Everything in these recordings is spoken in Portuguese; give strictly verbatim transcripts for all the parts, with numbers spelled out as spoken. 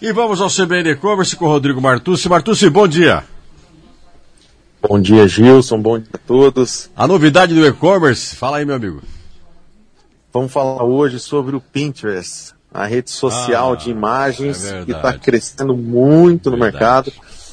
E vamos ao C B N E-Commerce com o Rodrigo Martucci. Martucci, bom dia. Bom dia, Gilson. Bom dia a todos. A novidade do e-commerce, fala aí, meu amigo. Vamos falar hoje sobre o Pinterest, a rede social ah, de imagens é que está crescendo muito no verdade. mercado.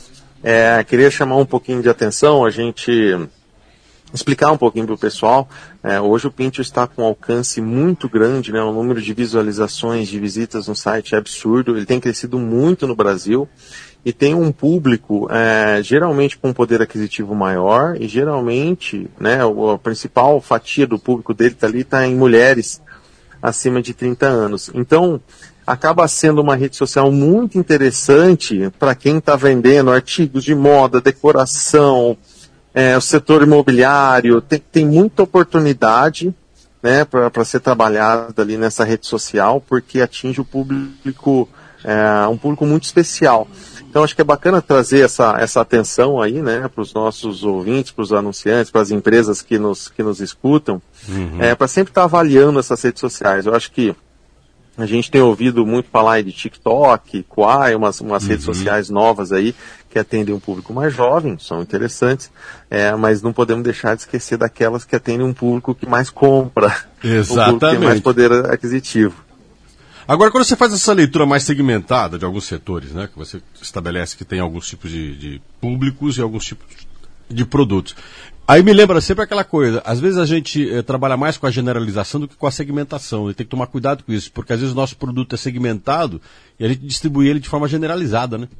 É, queria chamar um pouquinho de atenção, a gente explicar um pouquinho para o pessoal. É, hoje o Pinterest está com um alcance muito grande, né? O número de visualizações, de visitas no site é absurdo. Ele tem crescido muito no Brasil e tem um público é, geralmente com um poder aquisitivo maior e geralmente, né, a principal fatia do público dele está ali, está em mulheres acima de trinta anos. Então, acaba sendo uma rede social muito interessante para quem está vendendo artigos de moda, decoração, é, o setor imobiliário. Tem, tem muita oportunidade, né, para ser trabalhada ali nessa rede social, porque atinge o público, é, um público muito especial. Então, acho que é bacana trazer essa, essa atenção aí, né, para os nossos ouvintes, para os anunciantes, para as empresas que nos, que nos escutam, uhum. é, para sempre estar avaliando essas redes sociais. Eu acho que a gente tem ouvido muito falar aí de TikTok, Quai, umas, umas uhum. redes sociais novas aí que atendem um público mais jovem, são interessantes, é, mas não podemos deixar de esquecer daquelas que atendem um público que mais compra, Exatamente. um público que tem mais poder aquisitivo. Agora, quando você faz essa leitura mais segmentada de alguns setores, né, que você estabelece que tem alguns tipos de, de públicos e alguns tipos de produtos, aí me lembra sempre aquela coisa, às vezes a gente eh, trabalha mais com a generalização do que com a segmentação, e tem que tomar cuidado com isso, porque às vezes o nosso produto é segmentado e a gente distribui ele de forma generalizada, né?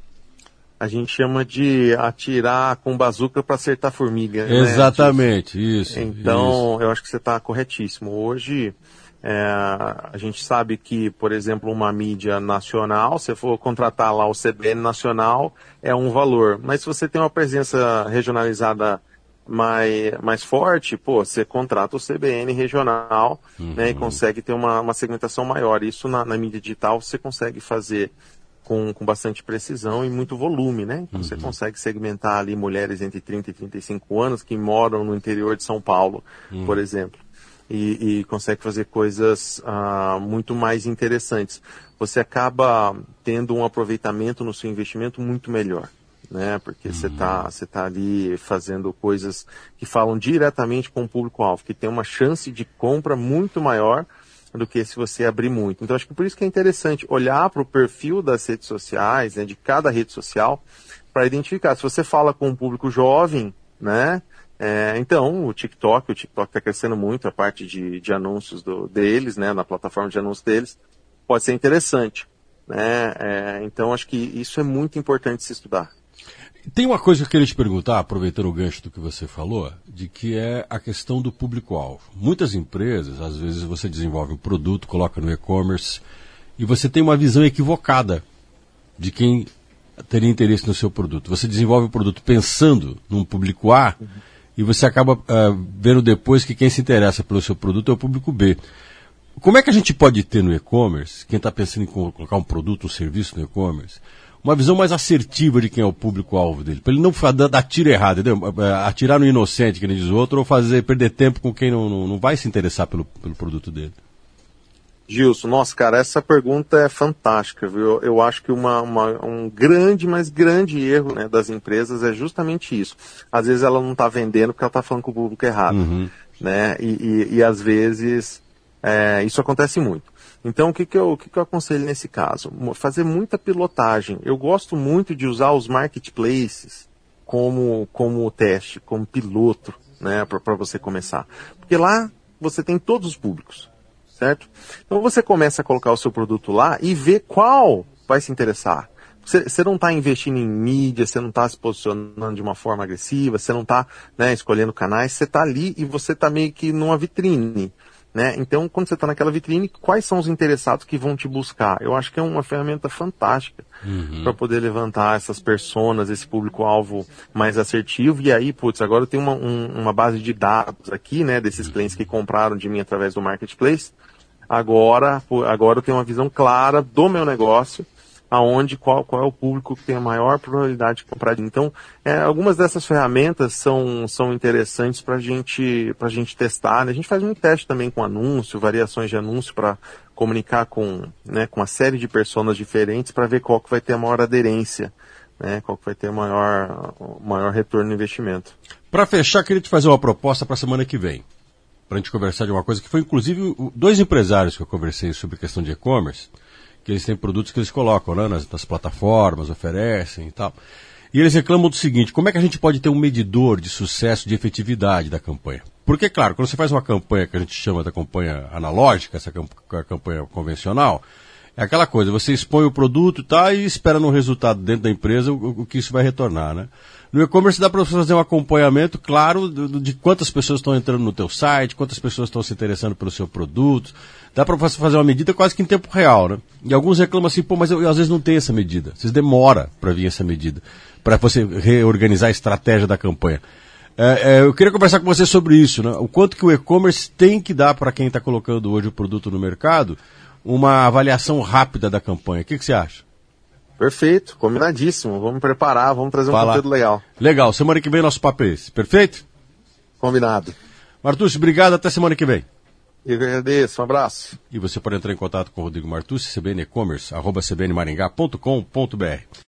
A gente chama de atirar com bazuca para acertar formiga. Exatamente, né? isso. Então, isso. eu acho que você está corretíssimo. Hoje, é, a gente sabe que, por exemplo, uma mídia nacional, se for contratar lá o C B N nacional, é um valor. Mas se você tem uma presença regionalizada mais, mais forte, pô, você contrata o C B N regional, uhum. né, e consegue ter uma, uma segmentação maior. Isso na, na mídia digital você consegue fazer com, com bastante precisão e muito volume, né? Então, uhum. você consegue segmentar ali mulheres entre trinta e trinta e cinco anos que moram no interior de São Paulo, uhum. por exemplo. E, e consegue fazer coisas uh, muito mais interessantes. Você acaba tendo um aproveitamento no seu investimento muito melhor, né? Porque uhum. você está você tá ali fazendo coisas que falam diretamente com o público-alvo, que tem uma chance de compra muito maior do que se você abrir muito. Então, acho que por isso que é interessante olhar para o perfil das redes sociais, né, de cada rede social, para identificar. Se você fala com um público jovem, né, é, então o TikTok, o TikTok está crescendo muito, a parte de, de anúncios do, deles, né, na plataforma de anúncios deles, pode ser interessante. Né, é, então, acho que isso é muito importante se estudar. Tem uma coisa que eu queria te perguntar, aproveitando o gancho do que você falou, de que é a questão do público-alvo. Muitas empresas, às vezes você desenvolve um produto, coloca no e-commerce, e você tem uma visão equivocada de quem teria interesse no seu produto. Você desenvolve o produto pensando num público A, uhum. e você acaba uh, vendo depois que quem se interessa pelo seu produto é o público B. Como é que a gente pode ter no e-commerce, quem está pensando em colocar um produto, um serviço no e-commerce, uma visão mais assertiva de quem é o público-alvo dele, para ele não dar tiro errado, entendeu? Atirar no inocente, que nem diz o outro, ou fazer perder tempo com quem não, não, não vai se interessar pelo, pelo produto dele. Gilson, nossa, cara, essa pergunta é fantástica, viu? Eu acho que uma, uma, um grande, mas grande erro, né, das empresas é justamente isso. Às vezes ela não está vendendo porque ela está falando com o público errado, uhum. né? E, e, e às vezes é, isso acontece muito. Então, o que, que, eu, o que, que eu aconselho nesse caso? Fazer muita pilotagem. Eu gosto muito de usar os marketplaces como, como teste, como piloto, né, para você começar. Porque lá você tem todos os públicos, certo? Então, você começa a colocar o seu produto lá e vê qual vai se interessar. Você, você não está investindo em mídia, você não está se posicionando de uma forma agressiva, você não está, né, escolhendo canais, você está ali e você está meio que numa vitrine. Né? Então, quando você está naquela vitrine, quais são os interessados que vão te buscar? Eu acho que é uma ferramenta fantástica uhum. para poder levantar essas personas, esse público-alvo mais assertivo. E aí, putz, agora eu tenho uma, um, uma base de dados aqui, né, desses uhum. clientes que compraram de mim através do Marketplace. Agora, agora eu tenho uma visão clara do meu negócio, aonde, qual, qual é o público que tem a maior probabilidade de comprar. Então, é, algumas dessas ferramentas são, são interessantes para gente, a gente testar. Né? A gente faz muito teste também com anúncio, variações de anúncio para comunicar com, né, com uma série de pessoas diferentes para ver qual que vai ter a maior aderência, né, qual que vai ter o maior, maior retorno no investimento. Para fechar, queria te fazer uma proposta para a semana que vem, para a gente conversar de uma coisa que foi, inclusive, dois empresários que eu conversei sobre questão de e-commerce, que eles têm produtos que eles colocam, né, nas, nas plataformas, oferecem e tal. E eles reclamam do seguinte: como é que a gente pode ter um medidor de sucesso, de efetividade da campanha? Porque, claro, quando você faz uma campanha que a gente chama da campanha analógica, essa campanha convencional, é aquela coisa, você expõe o produto e tal, e espera no resultado dentro da empresa o, o que isso vai retornar, né? No e-commerce dá para você fazer um acompanhamento, claro, de, de quantas pessoas estão entrando no teu site, quantas pessoas estão se interessando pelo seu produto. Dá para você fazer uma medida quase que em tempo real, né? E alguns reclamam assim, pô, mas eu, eu às vezes não tenho essa medida. Às vezes demora para vir essa medida, para você reorganizar a estratégia da campanha. É, é, eu queria conversar com você sobre isso, né? O quanto que o e-commerce tem que dar para quem está colocando hoje o produto no mercado uma avaliação rápida da campanha. O que, que você acha? Perfeito, combinadíssimo. Vamos preparar, vamos trazer um Fala. conteúdo legal. Legal, semana que vem nosso papo é esse, perfeito? Combinado. Martucci, obrigado, até semana que vem. Eu agradeço, um abraço. E você pode entrar em contato com o Rodrigo Martucci, C B N E-commerce, arroba c b n maringá ponto com ponto b r.